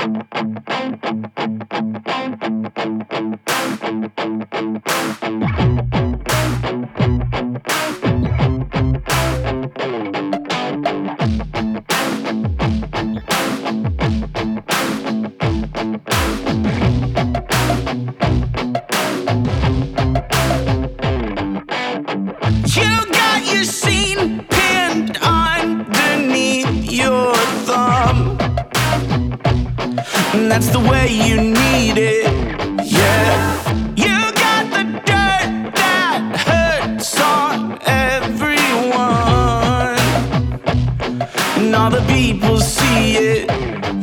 And that's the way you need it, yeah. You got the dirt that hurts on everyone, and all the people see it.